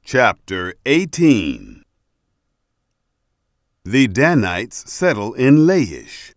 Chapter 18. The Danites settle in Laish.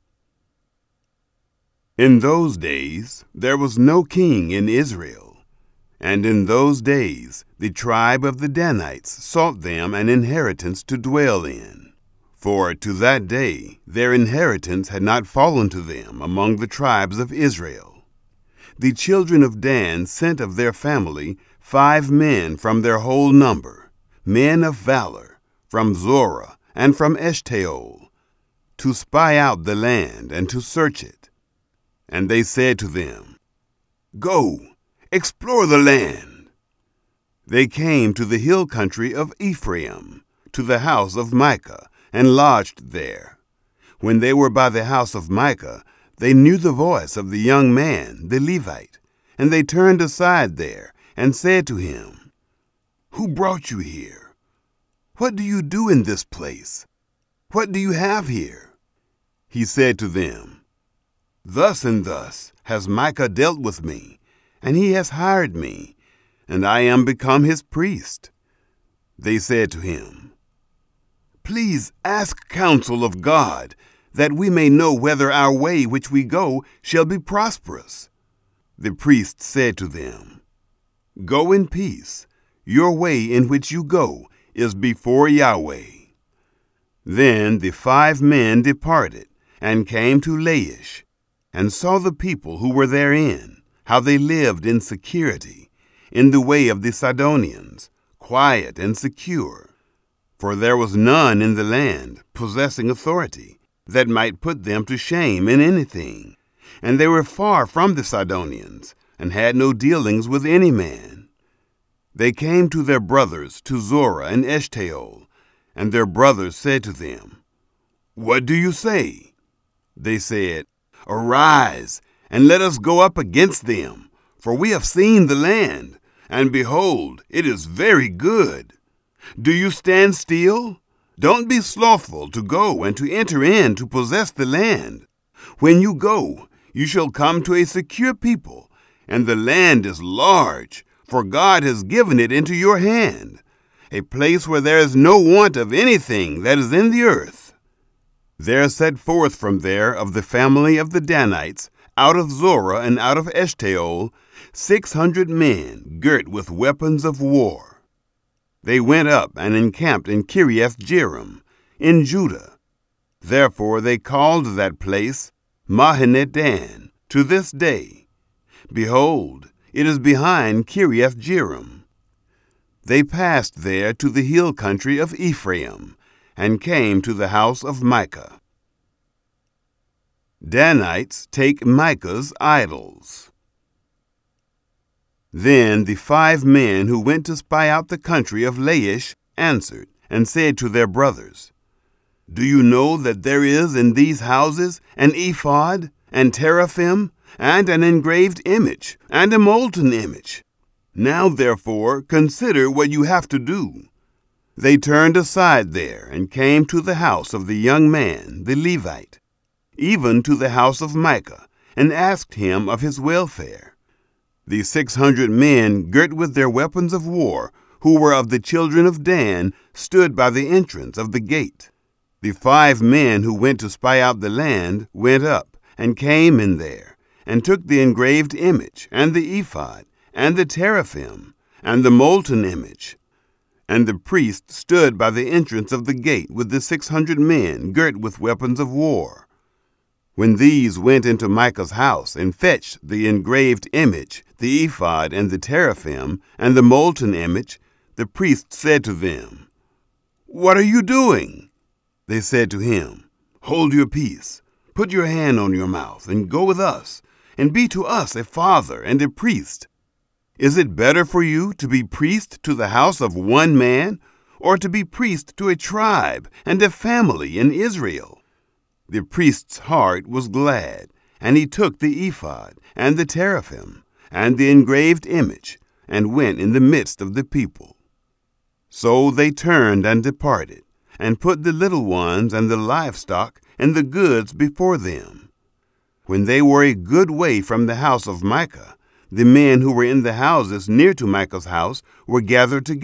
In those days there was no king in Israel, and in those days the tribe of the Danites sought them an inheritance to dwell in. For to that day their inheritance had not fallen to them among the tribes of Israel. The children of Dan sent of their family 5 men from their whole number, men of valor, from Zorah and from Eshtaol, to spy out the land and to search it. And they said to them, "Go, explore the land." They came to the hill country of Ephraim, to the house of Micah, and lodged there. When they were by the house of Micah, they knew the voice of the young man, the Levite, and they turned aside there and said to him, "Who brought you here? What do you do in this place? What do you have here?" He said to them, "Thus and thus has Micah dealt with me, and he has hired me, and I am become his priest." They said to him, "Please ask counsel of God, that we may know whether our way which we go shall be prosperous." The priest said to them, "Go in peace. Your way in which you go is before Yahweh." Then the 5 men departed, and came to Laish, and saw the people who were therein, how they lived in security, in the way of the Sidonians, quiet and secure. For there was none in the land possessing authority, that might put them to shame in anything. And they were far from the Sidonians, and had no dealings with any man. They came to their brothers, to Zorah and Eshtaol, and their brothers said to them, "What do you say?" They said, "Arise, and let us go up against them, for we have seen the land, and behold, it is very good. Do you stand still? Don't be slothful to go and to enter in to possess the land. When you go, you shall come to a secure people, and the land is large, for God has given it into your hand, a place where there is no want of anything that is in the earth." There set forth from there of the family of the Danites, out of Zorah and out of Eshtaol, 600 men girt with weapons of war. They went up and encamped in Kiriath-Jearim, in Judah. Therefore they called that place Mahaneh Dan to this day. Behold, it is behind Kiriath-Jearim. They passed there to the hill country of Ephraim, and came to the house of Micah. Danites take Micah's idols. Then the 5 men who went to spy out the country of Laish answered, and said to their brothers, "Do you know that there is in these houses an ephod, and teraphim, and an engraved image, and a molten image? Now therefore consider what you have to do." They turned aside there, and came to the house of the young man, the Levite, even to the house of Micah, and asked him of his welfare. The 600 men girt with their weapons of war, who were of the children of Dan, stood by the entrance of the gate. The 5 men who went to spy out the land went up, and came in there, and took the engraved image, and the ephod, and the teraphim, and the molten image. And the priest stood by the entrance of the gate with the 600 men girt with weapons of war. When these went into Micah's house and fetched the engraved image, the ephod, and the teraphim, and the molten image, the priest said to them, "What are you doing?" They said to him, "Hold your peace, put your hand on your mouth, and go with us, and be to us a father and a priest. Is it better for you to be priest to the house of one man, or to be priest to a tribe and a family in Israel?" The priest's heart was glad, and he took the ephod, and the teraphim, and the engraved image, and went in the midst of the people. So they turned and departed, and put the little ones and the livestock and the goods before them. When they were a good way from the house of Micah, the men who were in the houses near to Micah's house were gathered together,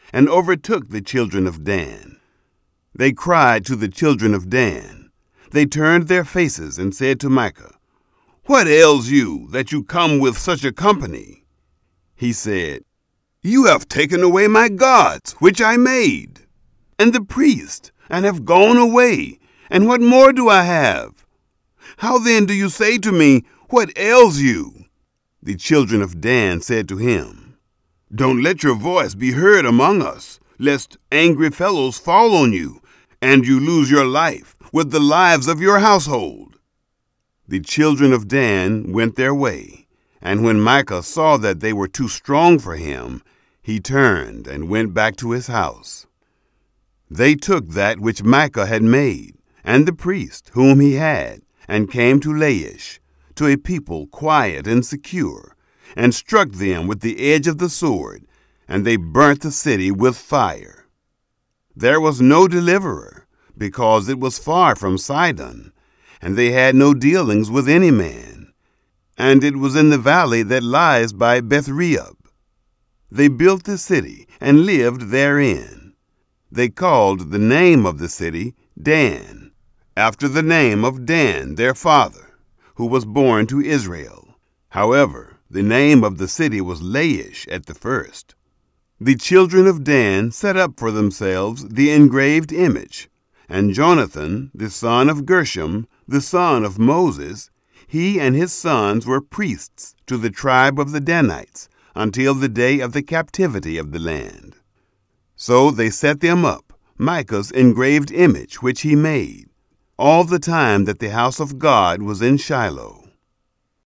and overtook the children of Dan. They cried to the children of Dan. They turned their faces and said to Micah, "What ails you, that you come with such a company?" He said, "You have taken away my gods, which I made, and the priest, and have gone away, and what more do I have? How then do you say to me, 'What ails you?'" The children of Dan said to him, "Don't let your voice be heard among us, lest angry fellows fall on you, and you lose your life with the lives of your household." The children of Dan went their way, and when Micah saw that they were too strong for him, he turned and went back to his house. They took that which Micah had made, and the priest whom he had, and came to Laish, to a people quiet and secure, and struck them with the edge of the sword, and they burnt the city with fire. There was no deliverer, because it was far from Sidon, and they had no dealings with any man, and it was in the valley that lies by Beth-rehob. They built the city and lived therein. They called the name of the city Dan, after the name of Dan their father, who was born to Israel. However, the name of the city was Laish at the first. The children of Dan set up for themselves the engraved image, and Jonathan, the son of Gershom, the son of Moses, he and his sons were priests to the tribe of the Danites until the day of the captivity of the land. So they set them up, Micah's engraved image which he made, all the time that the house of God was in Shiloh.